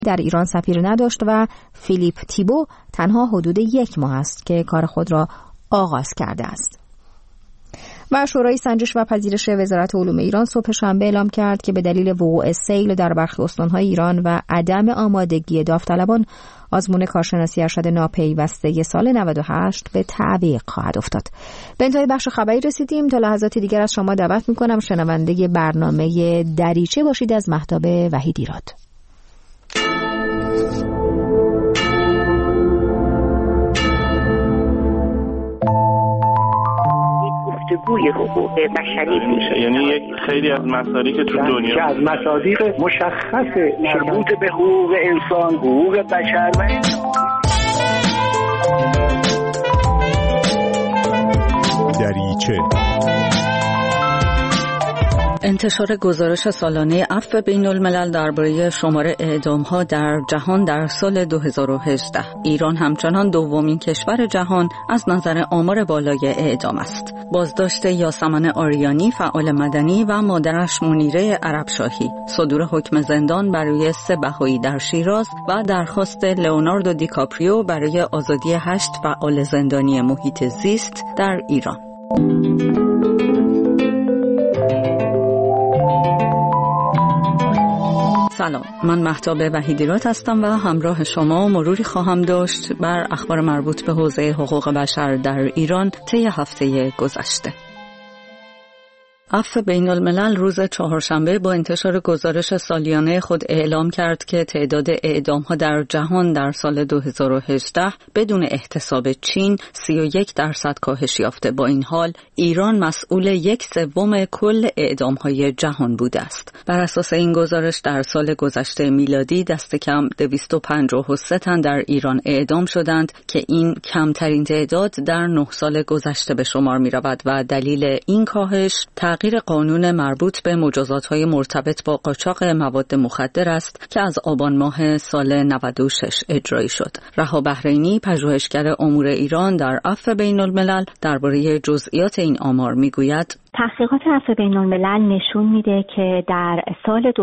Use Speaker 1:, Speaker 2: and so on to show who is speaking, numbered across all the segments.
Speaker 1: در ایران سفیر نداشت و فیلیپ تیبو تنها حدود 1 ماه است که کار خود را آغاز کرده است. و شورای سنجش و پذیرش وزارت علوم ایران صبح شنبه اعلام کرد که به دلیل وقوع سیل در برخی استان‌های ایران و عدم آمادگی داوطلبان آزمون کارشناسی ارشد ناپیوسته سال 98 به تعویق خواهد افتاد. به انتهای بخش خبری رسیدیم. تا لحظات دیگر از شما دعوت می‌کنم شنونده برنامه دریچه باشید از مهتاب وحیدیراد.
Speaker 2: گوی حقوق بشری میشه،
Speaker 3: یعنی یک خیلی از مصادیق که تو دنیا
Speaker 4: از مصادیق مشخص مربوط به حقوق انسان، حقوق بشر و
Speaker 5: دریچه.
Speaker 6: انتشار گزارش سالانه عفو بین الملل درباره شمار اعدام‌ها در جهان در سال 2018. ایران همچنان دومین کشور جهان از نظر آمار بالای اعدام است. بازداشت یاسمن آریانی فعال مدنی و مادرش منیره عربشاهی، صدور حکم زندان برای 3 بهایی در شیراز و درخواست لئوناردو دیکاپریو برای آزادی 8 فعال زندانی محیط زیست در ایران. سلام، من مهتاب وحیدیراد هستم و همراه شما مروری خواهم داشت بر اخبار مربوط به حوزه حقوق بشر در ایران طی هفته گذشته. عفو بین الملل روز چهارشنبه با انتشار گزارش سالیانه خود اعلام کرد که تعداد اعدام‌ها در جهان در سال 2018 بدون احتساب چین 31% کاهش یافته. با این حال ایران مسئول 1/3 کل اعدام‌های جهان بوده است. بر اساس این گزارش در سال گذشته میلادی دست کم 253 تن در ایران اعدام شدند که این کمترین تعداد در 9 سال گذشته به شمار می‌رود و دلیل این کاهش تغییر قانون مربوط به مجازات‌های مرتبط با قاچاق مواد مخدر است که از آبان ماه سال 96 اجرایی شد. رها بحرینی، پژوهشگر امور ایران در عفو بین الملل، درباره جزئیات این آمار میگوید:
Speaker 7: تحقیقات عفو بین الملل نشون میده که در سال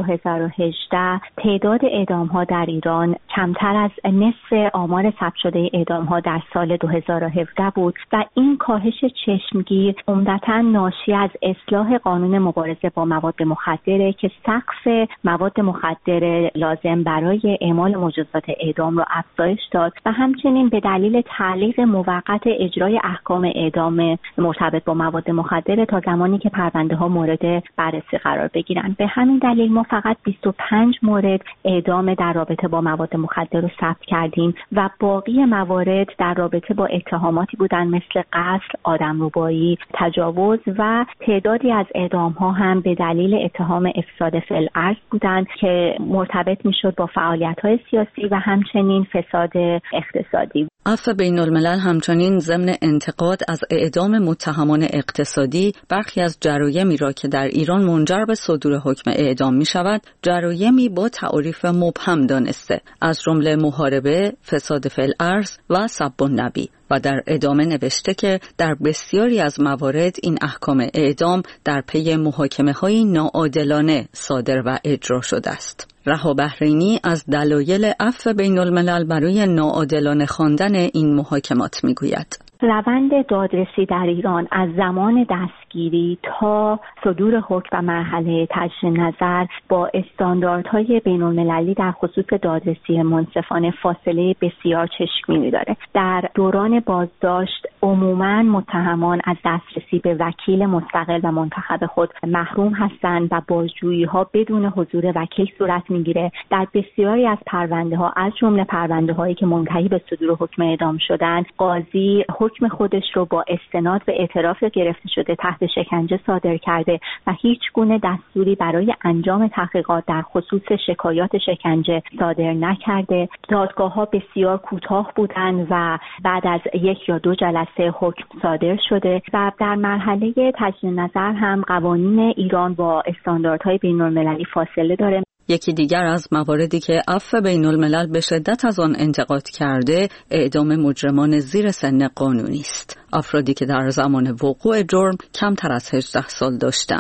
Speaker 7: 2018 تعداد اعدام‌ها در ایران کمتر از نصف آمار ثبت شده اعدام‌ها در سال 2017 بود و این کاهش چشمگیر عمدتاً ناشی از اصلاح قانون مبارزه با مواد مخدره که سقف مواد مخدر لازم برای اعمال مجازات اعدام را افزایش داد و همچنین به دلیل تعلیق موقت اجرای احکام اعدام مرتبط با مواد مخدر تا زمانی که پرونده ها مورد بررسی قرار بگیرن. به همین دلیل ما فقط 25 مورد اعدام در رابطه با مواد مخدر رو ثبت کردیم و باقی موارد در رابطه با اتهاماتی بودن مثل قتل، آدمربایی، تجاوز و تعدادی از اعدام ها هم به دلیل اتهام افساد فی الارض بودن که مرتبط میشد با فعالیت های سیاسی و همچنین فساد اقتصادی.
Speaker 6: عفو بین الملل همچنین ضمن انتقاد از اعدام متهمان اقتصادی برخی از جرایمی را که در ایران منجر به صدور حکم اعدام می شود جرایمی با تعریف مبهم دانسته، از جمله محاربه، فساد فی الارض و سب النبی، و در ادامه نوشته که در بسیاری از موارد این احکام اعدام در پی محاکمه‌های ناعادلانه صادر و اجرا شده است. رها بحرینی از دلایل عفو بین الملل برای ناعادلانه خواندن این محاکمات میگوید:
Speaker 7: روند دادرسی در ایران از زمان دستگیری تا صدور حکم و مرحله تجدید نظر با استانداردهای بین‌المللی در خصوص دادرسی منصفانه فاصله بسیار چشمگیری داره. در دوران بازداشت عموماً متهمان از دسترسی به وکیل مستقل و منتخب خود محروم هستند و بازجویی‌ها بدون حضور وکیل صورت میگیره. در بسیاری از پرونده‌ها از جمله پرونده‌هایی که منتهی به صدور حکم اعدام شدن، قاضی حکم خودش رو با استناد به اعتراف گرفته شده تحت شکنجه صادر کرده و هیچ گونه دستوری برای انجام تحقیقات در خصوص شکایات شکنجه صادر نکرده. دادگاه‌ها بسیار کوتاه بودند و بعد از 1 یا 2 جلسه حکم صادر شده و در مرحله تجدید نظر هم قوانین ایران با استانداردهای بین‌المللی فاصله داره.
Speaker 6: یکی دیگر از مواردی که عفو بین الملل به شدت از آن انتقاد کرده اعدام مجرمان زیر سن قانونی است، افرادی که در زمان وقوع جرم کمتر از 18 سال داشتند.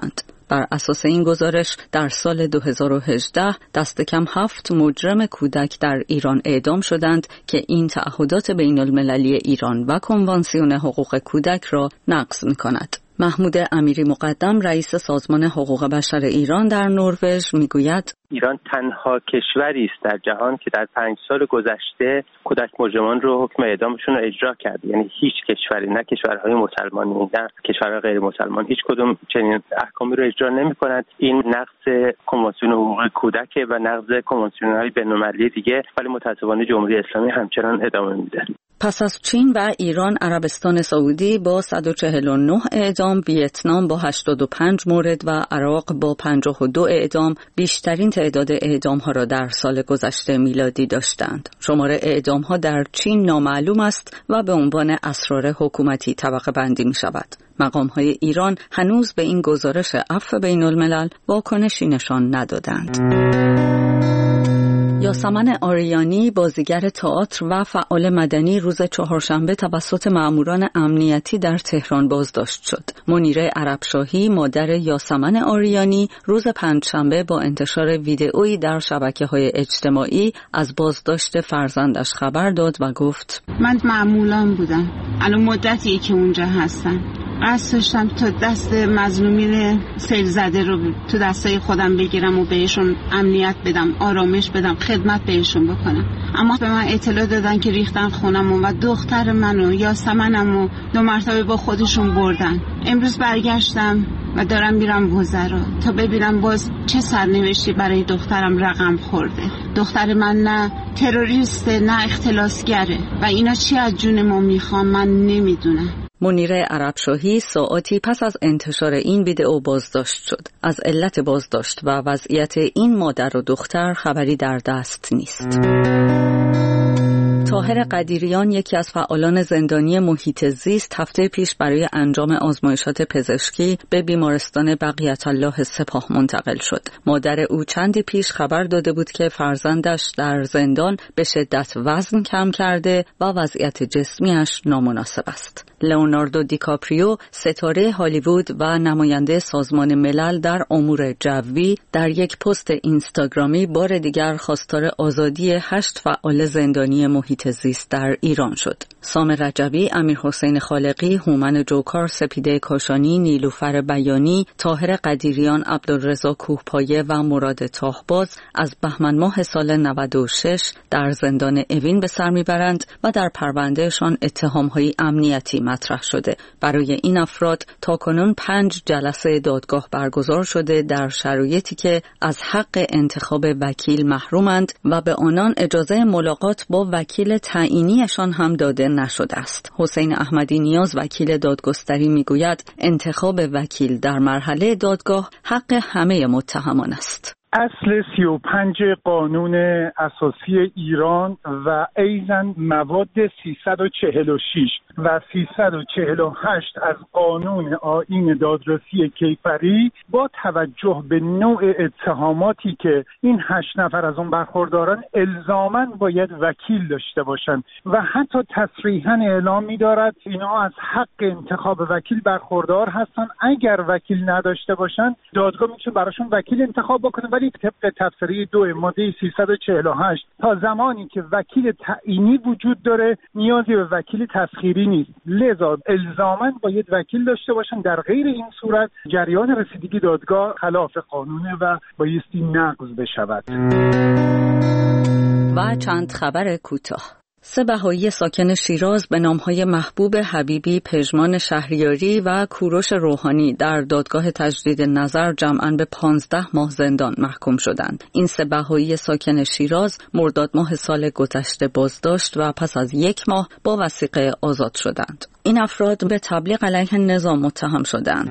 Speaker 6: بر اساس این گزارش در سال 2018 دست کم 7 مجرم کودک در ایران اعدام شدند که این تعهدات بین المللی ایران و کنوانسیون حقوق کودک را نقض می‌کند. محمود امیری مقدم رئیس سازمان حقوق بشر ایران در نروژ میگوید
Speaker 8: ایران تنها کشوری است در جهان که در 5 سال گذشته کودک مجرمان رو حکم اعدامشون رو اجرا کرده. یعنی هیچ کشوری، نه کشورهای مسلمانی نه کشورهای غیر مسلمان، هیچ کدوم چنین احکامی رو اجرا نمی‌کنند. این نقض کنوانسیون حقوق کودک و نقض کنوانسیون‌های بین‌المللی دیگه، ولی متأسفانه جمهوری اسلامی همچنان ادامه میده.
Speaker 6: پس از چین و ایران، عربستان سعودی با 149 اعدام، ویتنام با 85 مورد و عراق با 52 اعدام بیشترین تعداد اعدام‌ها را در سال گذشته میلادی داشتند. شمار اعدام‌ها در چین نامعلوم است و به عنوان اسرار حکومتی طبقه بندی می‌شود. مقام‌های ایران هنوز به این گزارش عفو بین‌الملل واکنشی نشان ندادند. یاسمن آریانی، بازیگر تئاتر و فعال مدنی، روز چهارشنبه توسط مأموران امنیتی در تهران بازداشت شد. منیره عربشاهی، مادر یاسمن آریانی، روز پنجشنبه با انتشار ویدئویی در شبکه‌های اجتماعی از بازداشت فرزندش خبر داد و گفت:
Speaker 9: من معمولان بودم. الان مدتیه که اونجا هستم. قصد داشتم تا دست مظلومین سیل زده رو تو دستای خودم بگیرم و بهشون امنیت بدم، آرامش بدم، خدمت بهشون بکنم. اما به من اطلاع دادن که ریختن خونم و دختر منو، یاسمنمو 2 مرتبه با خودشون بردن. امروز برگشتم و دارم میرم وزرا تا ببینم باز چه سرنوشتی برای دخترم رقم خورده. دختر من نه تروریسته نه اختلاسگره و اینا چی از جون ما میخوان من نمیدونم.
Speaker 6: منیره عربشاهی ساعاتی پس از انتشار این ویدئو بازداشت شد. از علت بازداشت و وضعیت این مادر و دختر خبری در دست نیست. طاهر قدیریان، یکی از فعالان زندانی محیط زیست، هفته پیش برای انجام آزمایشات پزشکی به بیمارستان بقیت الله سپاه منتقل شد. مادر او چندی پیش خبر داده بود که فرزندش در زندان به شدت وزن کم کرده و وضعیت جسمیش نامناسب است. لئوناردو دیکاپریو، ستاره هالیوود و نماینده سازمان ملل در امور جوی، در یک پست اینستاگرامی بار دیگر خواستار آزادی 8 فعال زندانی محیط زیست در ایران شد. سام رجبی، امیرحسین خالقی، هومن جوکار، سپیده کاشانی، نیلوفر بیانی، طاهر قدیریان، عبدالرضا کوهپایه و مراد تاهباز از بهمن ماه سال 96 در زندان اوین به سر میبرند و در پروندهشان اتهام‌های امنیتی مطرح شده. برای این افراد تاکنون 5 جلسه دادگاه برگزار شده در شرایطی که از حق انتخاب وکیل محرومند و به آنان اجازه ملاقات با وکیل تعیینیشان هم داده نشده است. حسین احمدی نیاز، وکیل دادگستری، میگوید انتخاب وکیل در مرحله دادگاه حق همه متهمان است.
Speaker 10: اصل 35 قانون اساسی ایران و ایضاً مواد 346 و 348 از قانون آیین دادرسی کیفری با توجه به نوع اتهاماتی که این 8 نفر از اون برخوردارن الزاماً باید وکیل داشته باشند و حتی تصریحاً اعلام می‌دارد اینا از حق انتخاب وکیل برخوردار هستن. اگر وکیل نداشته باشند دادگاه میتونه براشون وکیل انتخاب بکنه، ولی طبق تفسیری 2 ماده 348 تا زمانی که وکیل تعیینی وجود داره نیازی به وکیل تسخیری نیست. لذا الزاماً باید وکیل داشته باشن. در غیر این صورت جریان رسیدگی دادگاه خلاف قانونه و بایستی نقض بشود.
Speaker 6: و چند خبر کوتاه. 3 بهایی ساکن شیراز به نامهای محبوب حبیبی، پژمان شهریاری و کوروش روحانی در دادگاه تجدید نظر جمعاً به 15 ماه زندان محکوم شدند. این 3 بهایی ساکن شیراز مرداد ماه سال گذشته بازداشت و پس از 1 ماه با وثیقه آزاد شدند. این افراد به تبلیغ علیه نظام متهم شدند.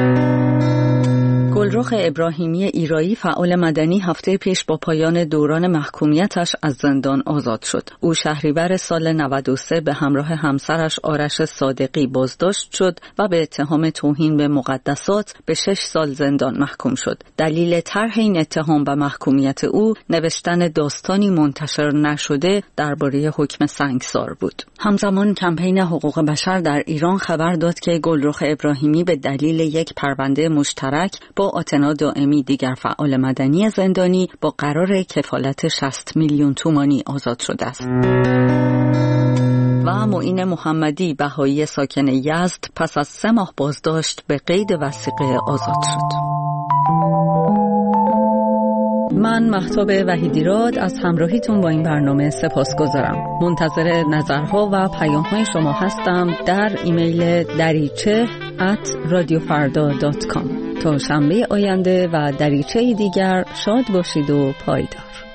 Speaker 6: گلرخ ابراهیمی ایرایی، فعال مدنی، هفته پیش با پایان دوران محکومیتش از زندان آزاد شد. او شهریور سال 93 به همراه همسرش آرش صادقی بازداشت شد و به اتهام توهین به مقدسات به 6 سال زندان محکوم شد. دلیل طرح این اتهام و محکومیت او نوشتن داستانی منتشر نشده درباره حکم سنگسار بود. همزمان کمپین حقوق بشر در ایران خبر داد که گلرخ ابراهیمی به دلیل یک پرونده مشترک با با آتنا دائمی دیگر فعال مدنی زندانی با قرار کفالت 60 میلیون تومانی آزاد شده است. و معین محمدی بهایی ساکن یزد پس از 3 ماه بازداشت به قید وثیقه آزاد شد. من مهتاب وحیدیراد از همراهیتون با این برنامه سپاسگزارم. منتظر نظرها و پیام‌های شما هستم در ایمیل dariche@radiofarda.com. تا شنبه آینده و دریچه دیگر شاد باشید و پایدار.